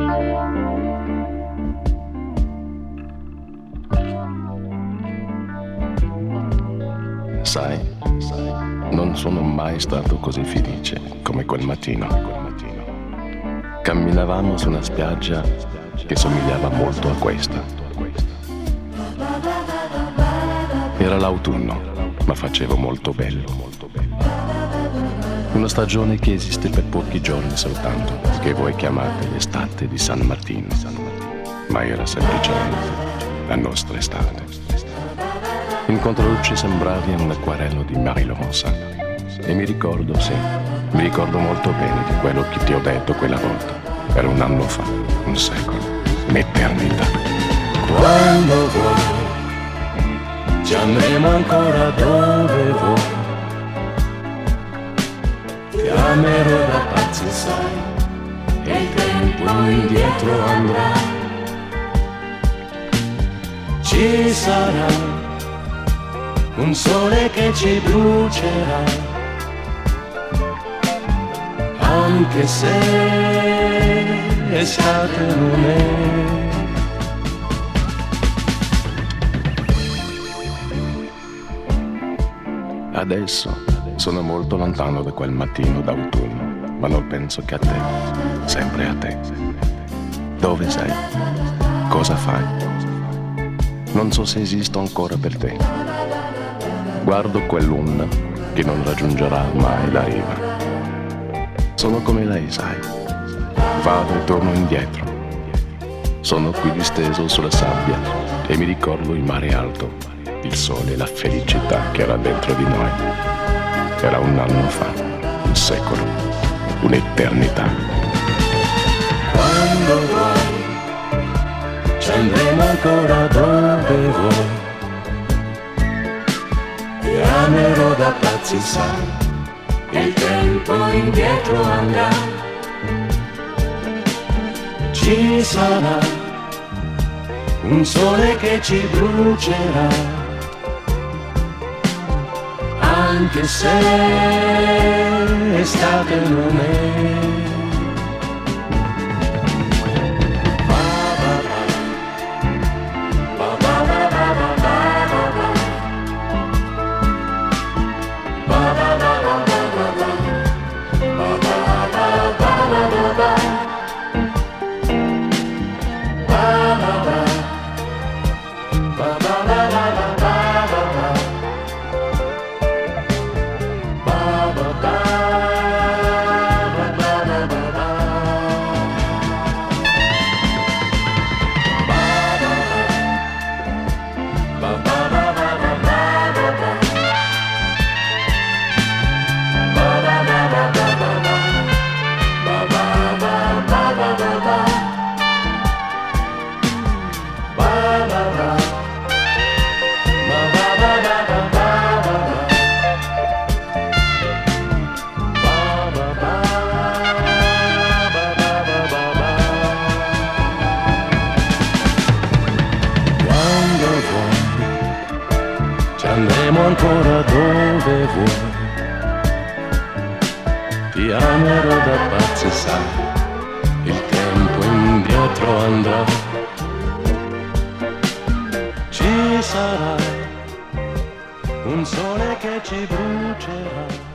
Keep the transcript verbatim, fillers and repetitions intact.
Sai, non sono mai stato così felice come quel mattino. Camminavamo su una spiaggia che somigliava molto a questa. Era l'autunno, ma faceva molto bello. Una stagione che esiste per pochi giorni soltanto, che voi chiamate l'estate di San Martino, ma era semplicemente la nostra estate. In controluce sembravi un acquarello di Marie-Laurence e mi ricordo, sì, mi ricordo molto bene di quello che ti ho detto quella volta. Era un anno fa, un secolo, un'eternità. Quando vuoi, ci andremo ancora dove vuoi. Ti amerò da pazzi, sai, e il tempo indietro andrà. Ci sarà un sole che ci brucerà, anche se estate non è. Adesso sono molto lontano da quel mattino d'autunno, ma non penso che a te, sempre a te. Dove sei? Cosa fai? Non so se esisto ancora per te. Guardo quell'onda che non raggiungerà mai la riva. Sono come lei, sai. Vado e torno indietro. Sono qui disteso sulla sabbia e mi ricordo il mare alto, il sole e la felicità che era dentro di noi. Era un anno fa, un secolo, un'eternità. Quando vuoi, ci andremo ancora dove vuoi. Ti amerò da pazzi, sai, il tempo indietro andrà. Ci sarà un sole che ci brucerà, anche se estate non è. Andremo ancora dove vuoi. Ti amerò da pazzi, sai, il tempo indietro andrà. Ci sarà un sole che ci brucerà.